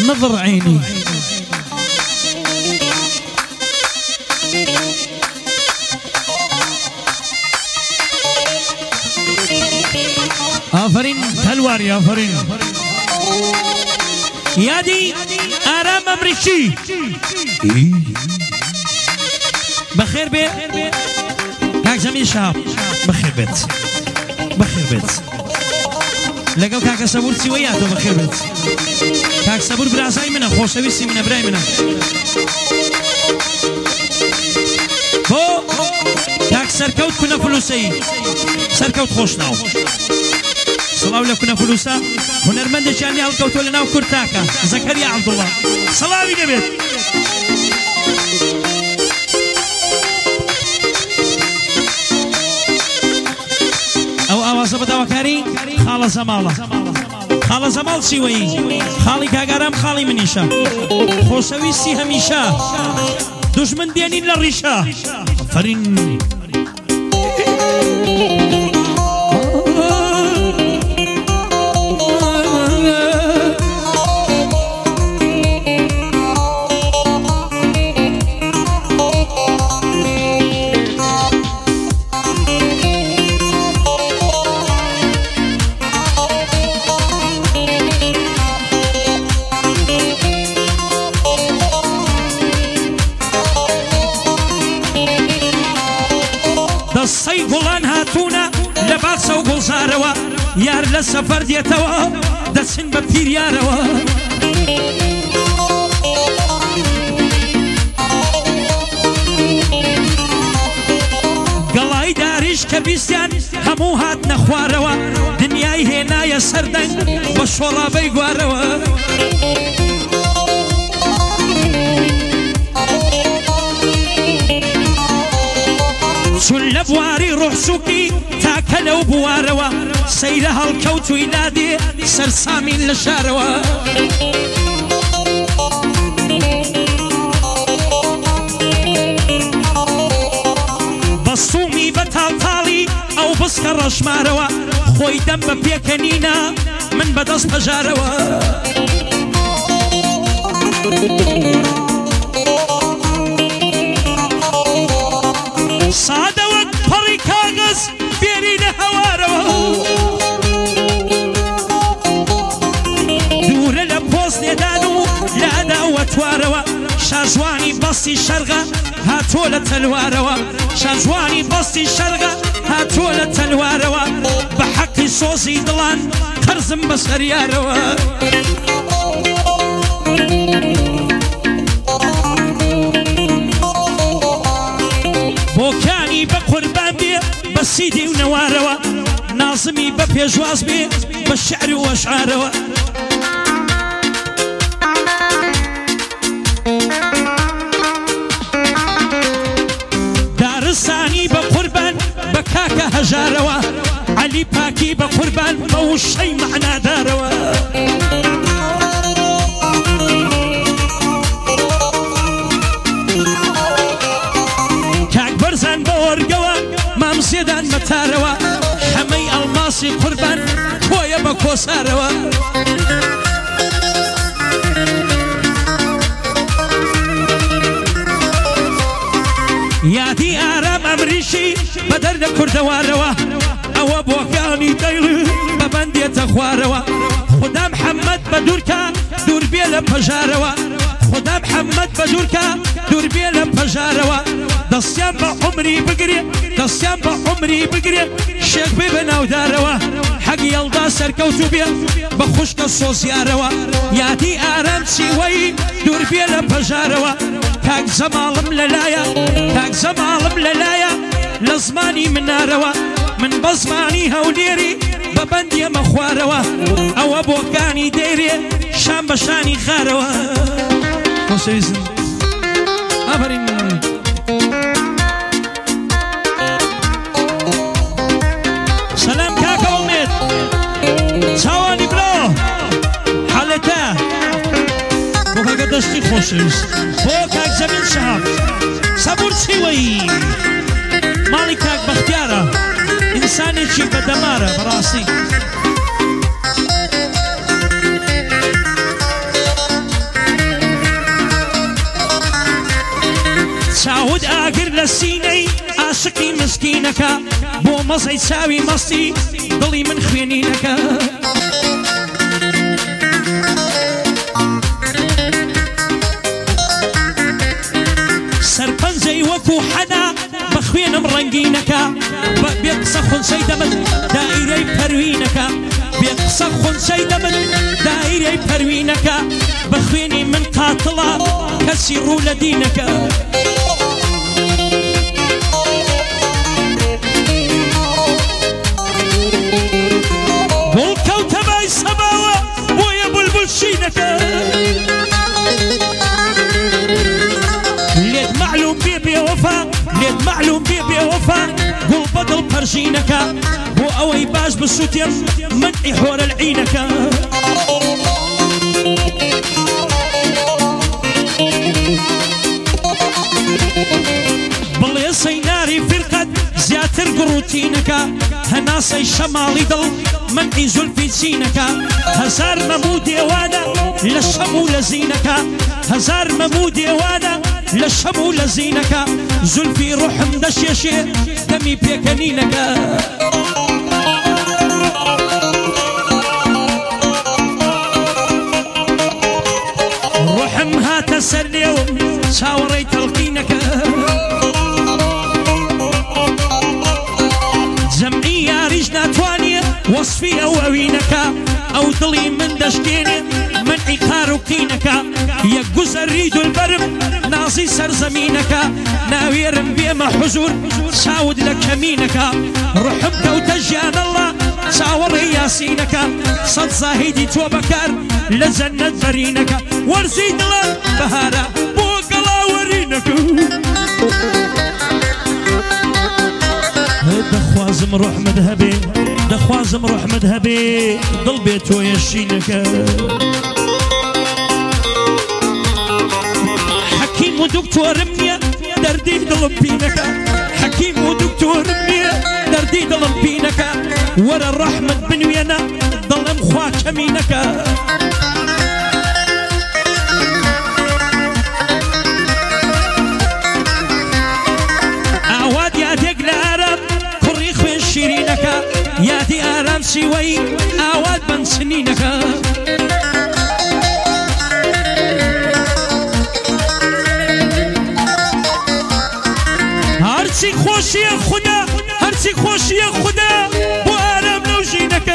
نظر عيني آفرین تلواری آفرین یادی آرام امریشی بخیر بی کاک زمین شاب بخیر بیت بخیر بیت لەگەڵ کاکە سەبور چیوە یاتەوە بەخێر بێت کاک سەبور برازای منە خۆشەویستی منە برای منە بۆ کاک سەرکەوت کونە فلوسەی سەرکەوت خۆشناو سڵاو لە کونە فلوسە هونەرمەندێکیانی هەڵکەوتۆ لە ناو کورتاکە زەکەریا عەبدوڵڵا سەڵاوی دەبێت ئەو ئاوازە بەداواکاری خاڵە زەماڵە خاڵە زەماڵ چیوەیی خاڵی کاگارام خاڵی منیشە خۆشەویستی هەمیشە دوژمن دێنین لە ڕیشە فەرین دەسەی گوڵان هاتوونە لە باخچە و گوڵزارەوە یار لە سەفەر دێتەوە دەچن بە پیریارەوە گەڵای داریش کە بیستیان هەموو هات نەخوارەوە دنیای هێنایە سەردەنگ بە شۆڕابەی گوارەوە چون لە بواری ڕوحسووکی تاکە لەو بوارەوە سەیرە هەڵکەوتووی لادێ سەرسامین لە شارەوە بەستومی بە تاڵتاڵی ئەو بسکە ڕەشمارەوە خۆی دەم بە پێکەنینە من بەدەست هەژارەوە سادە وەک پەڕی کاغەز بێری لە هەوارەوە دوورە لە پۆست نێدان و لە ئەداوە توارەوە شاژوانی بەستی شەرغە هاتۆ لە تەلوارەوە شاژوانی بەستی شەرغە هاتۆ لە تەلوارەوە بە حەقی سۆزی دڵان قەرزم بە سەریارەوە بۆکانی بە قوربان بێ بە سیدی و نەوارەوە نازمی بە پێشواز بێ بە شعر و ئەشعارەوە دارستانی بە قوربان بە کاکە هەژارەوە عەلی پاکی بە قوربان بە وشەی معنادارەوە بەرزان بە وەرگەوە مامزێدان بەتارەوە هەمەی ئەڵماسی قوربان کۆیە بە کۆسارەوە یادی ئارام ئەمریشی بە دەردە کوردەوارەوە ئەوە بۆکانی دەیڵ بە بەندێتە خوارەوە خوددا محەممەد بە دوورکە دوور بێ لە پەژارەوە خوددا محەممەد بە دوورکە دوور بێ لە پەژارەوە دەستیان بە عومری بگرێ دەستیان بە عومری بگرێ شێخ بێ بە ناودارەوە حەگی هەڵدا سەرکەوت و بێ بە خوشکە سۆزیارەوە یادی ئارام چیوەی دوور بێ لە پەژارەوە کاک زەماڵم لەلایە کاک زەماڵم لەلایە لە زمانی منارەوە من بە زمانی هەولێری بە بەندێمە خوارەوە ئەوە بۆکانی دەیرێ شان بە شانی خارەوە ئافرین سلام کاکە ئومێد چاوانی برۆ حەڵەتە بۆ کاکە دەستی خۆشەویست بۆ کاک زەمین شەهاب سەبور چیوەیی ماڵی کاک بەختیارە ئینسانێکی بەدەمارە بەڕاستی لسيني عاشقي مسكينك بو مزعي تساوي مصي ضلي من خوينينك سرپنجي وكو حدا بخوين مرنقينك بيقصخن سيدمن دائري بروينك بيقصخن سيدمن دائري بروينك بخويني من قاتلة كسروا لدينك والكوت باي سماوة ويا بلبل شينك ليد معلوم بيبي وفا ليد معلوم بيبي وفا قول بدل برجينك هو اوي باش بالسوتيم من حور العينك بل يصيناري في القد زياتر قروتينك هناسي شمالي ضل من زلفي سينك هزار ممودي وانا للشمو لزينك هزار ممودي وانا للشمو لزينك زلفي روح مدشيشي دمي بيكنينك روح مها تسلي شاوري تلقينك جمعية رجنا توانية وصفي أوينك أو ضلي من دشكيني من عقار كينك يا جزر ريد البرم ناصي سرزمينك ناويرم بيما حزور ساود لك يمينك رحمك وتجيان الله ساور ياسينك صد زاهدي توبكار لزنة برينك ورزيد الله بهارة بوقلا ورينك دخوازم روح مذهبي دخوازم روح مذهبي ضل بيت ويشينك حكيم ودكتور منيا دردي ضل بينك حكيم ودكتور منيا دردي ضل بينك ورا الرحمة بنوينا ضل مخواك مينك أعواد يا دقل عرب كريخ من شيرينك يا دي آرام سوي أعواد من سنينك هرسي خوشي يا خدا هرسي خوشي يا خدا وآرام نوجينك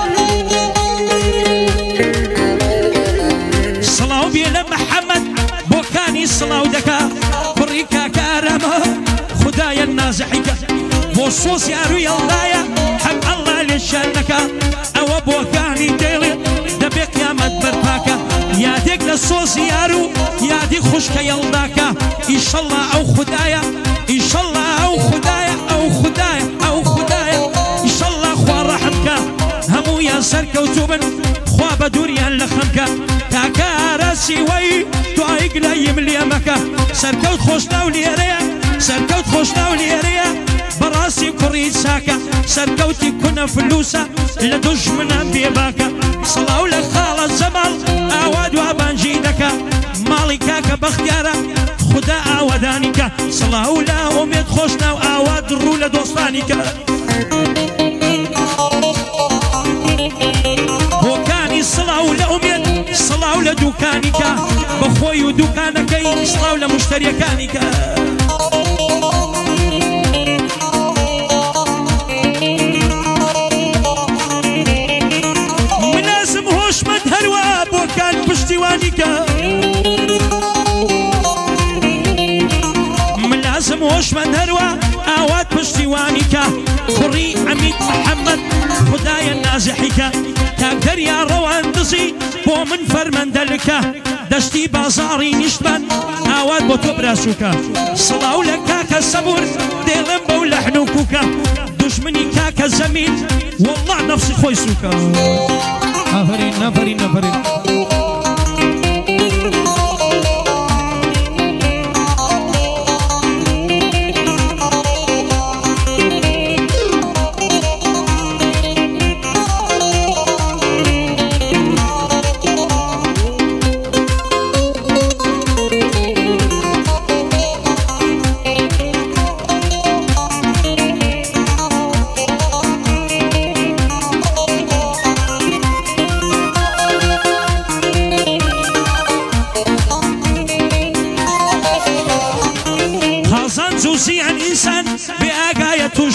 صلاو بيلا محمد بوكاني صلاو دكا كريكا كارامه خدايا النازحك بوصوص يا روي الله حق الله لشانك او بوكاني ديلي دبيك يا مدبرتاك يا ديك للصوص يا رو يا دي خشك يلداك ان شاء الله او خدايا ان شاء الله او خدايا او خدايا او خدايا ان شاء الله خوا رحمك همو يا سرك وتوبن خوا بدوريا لخمك كاكا راسي وي تعيق لا يملي مكا سركوت خوشنا وليريا سركوت خوشنا وليريا براسي كريد ساكا سركوتي كنا فلوسا لدج من بيباكا صلاو لك خالة زمال اواد وابانجينك مالي كاكا بختيارا خدا اودانيكا صلاو لا اميد خوشنا واواد الرولة دوستانيكا بوكاني صلاو لأميد صلاو لدوكانيكا بخوي ودوكانكي صلاو لمشتريكانيكا منازم هوش مدهروا بوكان بشتوانيكا منازم هوش مدهروا اواد بشتوانيكا خري عميد محمد خدايا النازحيكا تقدر يا روان دزي بو من فرمندلكا دشتي بازاري نشتبن اواد بو تبراسوكا صلاو لك كاكا الصبور ديلم بو لحنوكوكا دشمني كاكا الزميل والله نفسي خويسوكا نفرين نفرين نفرين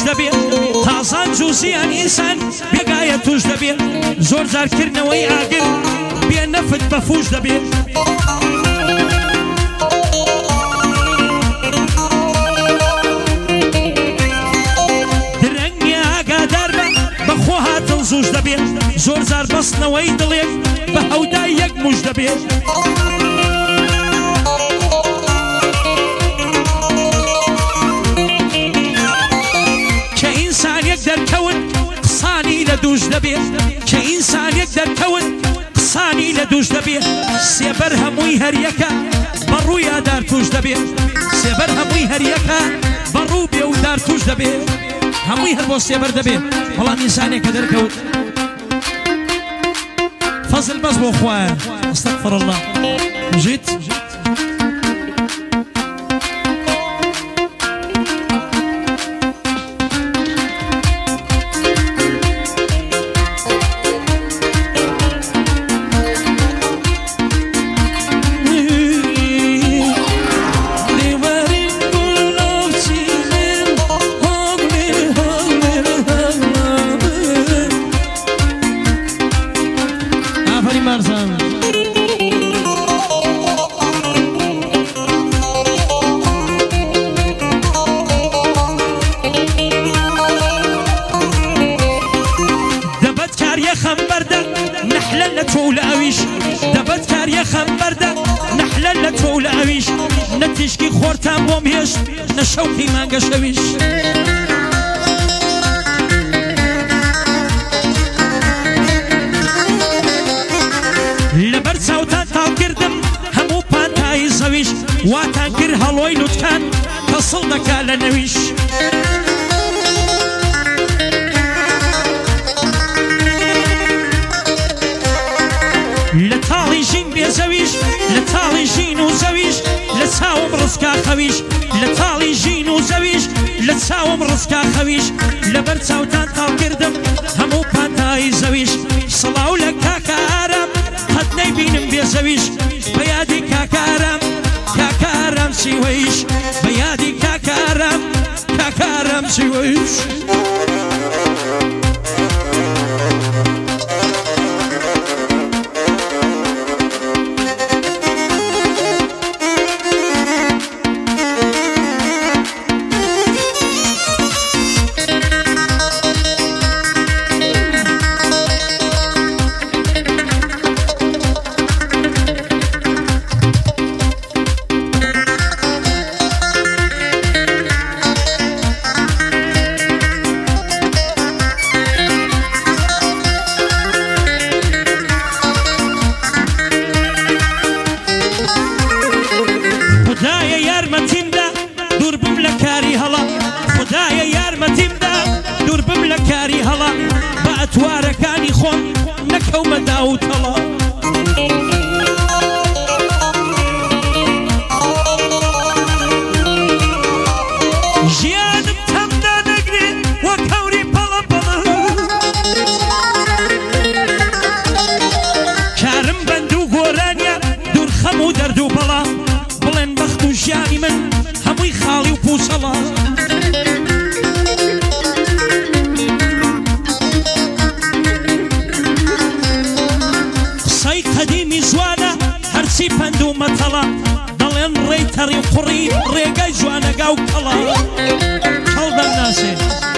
دەبێت تازان جوزیان ئینسان بێگایە توش دەبێت زۆر جارکردنەوەی ئاگر بێ نەفت بەفوش دەبێت درەنگی ئاگادار بە بەخۆ هاتن زوش دەبێت زۆر جار بەستنەوەی دڵێک بە هەودای یەک موش دەبێت کە ئینسانێک دەرکەون قسانی لە دووش دەبێت کە ئینسانێک دەرکەون قسانی لە دووش دەبێت سێبەر هەمووی هەریەکە بەڕووی ئادار توش دەبێت سێبەر هەمووی هەریەکە بەڕوو بێ و دار توش دەبێت هەمووی هەر بۆ سێبەر دەبێت بەڵام ئینسانێکە دەرکەوت فەزل بەس بۆ خوایە ئەستەغفر الله ژیت نەتیشکی خۆرتان بۆم هێشت نەشەوقی مانگە شەویش لەبەر چاوتان تاڵکردم هەموو پانتایی زەویش واتان کرد هەڵۆی لوتکان کەسڵ دەکا لە نەویش لە تاڵی ژین بێزەویش لە تاڵی ژین و زەویش لە چاوم ڕزکا خەویش لە تاڵی ژین و زەویش لە چاوم ڕزکا خەویش لەبەر چاوتان تاڵ کردم هەموو پانتایی زەویش سڵاو لە کاکارم قەت نەیبینم بێزەویش بە یادی کاکارم کاکارم سیوەیش بە یادی کاکارم سیوەیش توارەکانی خۆم نەکەومە داوتەڵە ژیانم تەمدا نەگرێت وەک هەوری پەڵە پەڵە کارم بەند و گۆرانیە دوور خەم و دەرد و بەڵا بڵێن بەخت و ژیانی من هەمووی خاڵی و پووسەڵە قدیمی جوانە هەرچی پەند و مەتەڵە دەڵێن ڕێی تەڕی و قوڕی ڕێگای جوانەگا و کەڵە کەڵ دەمناسێ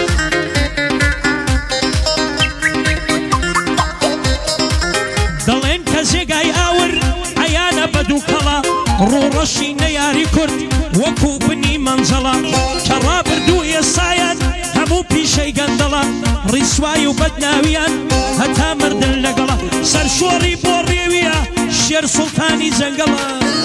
دەڵێن کە جێگای ئاور عەیانە بەد و کەڵە ڕووڕەشی نەیاری کورد وەکو بنی مەنجەڵە کە ڕابردوو ئێسایان هەموو پیشەی گەندەڵە ڕیسوای و بەدناویان هەتا مردن لەگەڵە سەرشۆڕی بۆ ڕێویە شێر سوڵتانی جەنگەڵە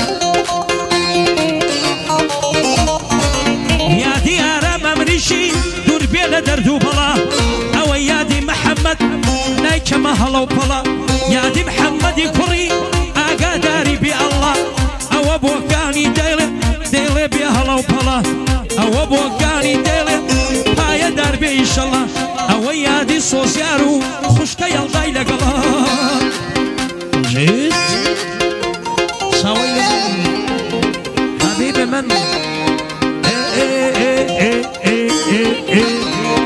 یادی ئارام ئەمریشی دوور بێ لە دەرد و بەڵا ئەوە یادی محەممەد نایکەمە هەڵە و پەڵە یادی محەممەدی کوڕی ئاگاداری بێ ئەڵڵا ئەوە بۆکانی دەیڵێ بێ هەڵە و پەڵە ئەوە بۆکانی دەیڵێ پایەدار بێ ئیشەڵڵا ئەوە یادی سۆزیار و خوشکە یەڵدای لەگەڵا جێت ساوەی لە حەبیبێ من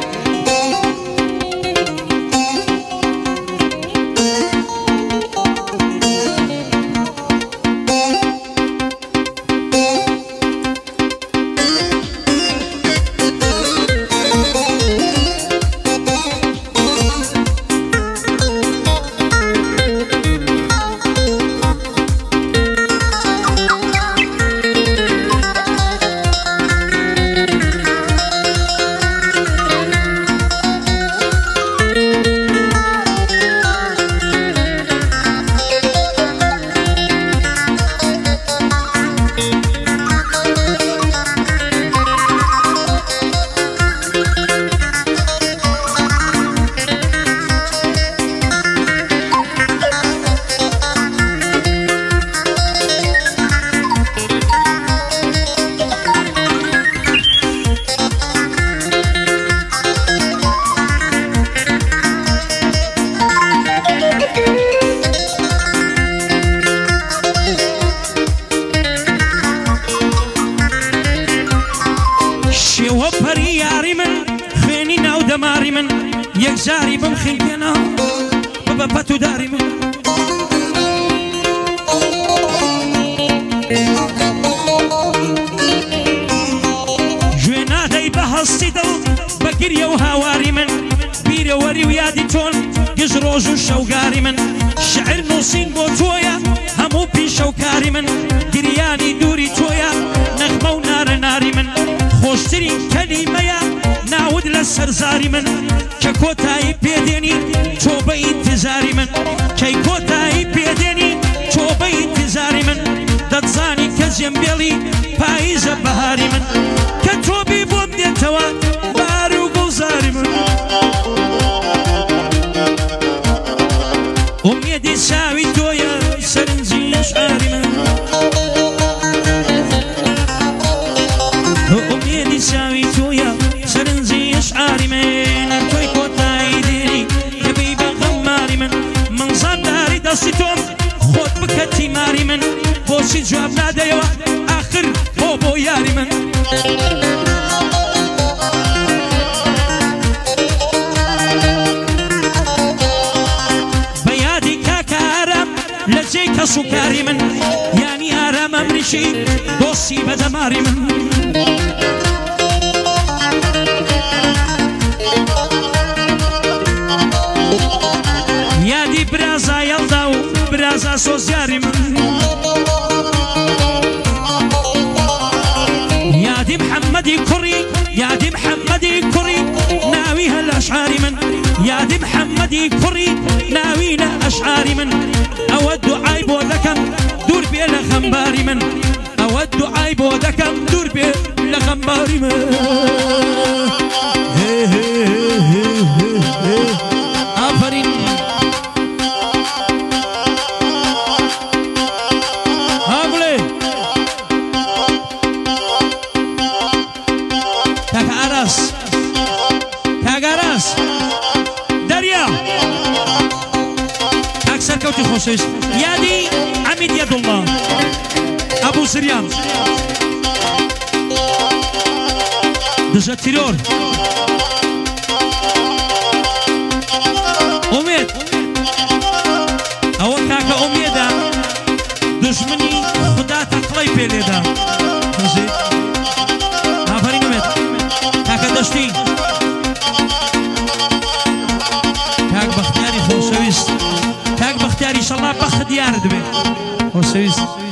جاري بمخيلنا ببابتو داري من جوينا داي بهستي دل بقرية وهواري من بيري وري ويادي تون قجروج وشوقاري من شعر نوسين بوتويا همو بيشوكاري من قرياني دوري تويا نغمة ونار ناري من خوشتري كلمة يا نعود للسرزاري من ككوتاي بيديني توبة انتظاري من كيكوتاي بيديني توبة انتظاري من دتزاني كزيمبيلي بايزة بهاري من كتوبي بومني توا باري وقوزاري من أمي دي ساوي تويا سرنزي أشعاري من أمي دي ساوي تويا سرنزي أشعاري من توي كوتاي ديري كبيبة غماري من صاد داري دستيتوم خود بكتي ماري من بوشي جواب ناديوا آخر هو بو ياري من بيادي كاكا آرام لجيك سكاري من يعني آرام أمريشي دوسي بدماري من يادي برازا يلداو برازا سوزياري من يادي محمدي كوري يادي محمدي كوري ناويها الأشعاري من يادي محمدي كوري ناوينا أشعاري من أود عيب وذكم دور بي لغمباري من أود عيب وذكم دور بي لغمباري من آفرين هاقولي كاك عراس كاك عراس دريا كاك سركوتي خوشيش يادي عميد يد الله أبو سريان دجا تيرور أميد أو كاكا أميدا دشمني خدا تقلي بيليدا آفرين أميد كاكا دشتي كاك بختياري خوشويست كاك بختياري إن شاء الله بخت ديار دبي خوشويست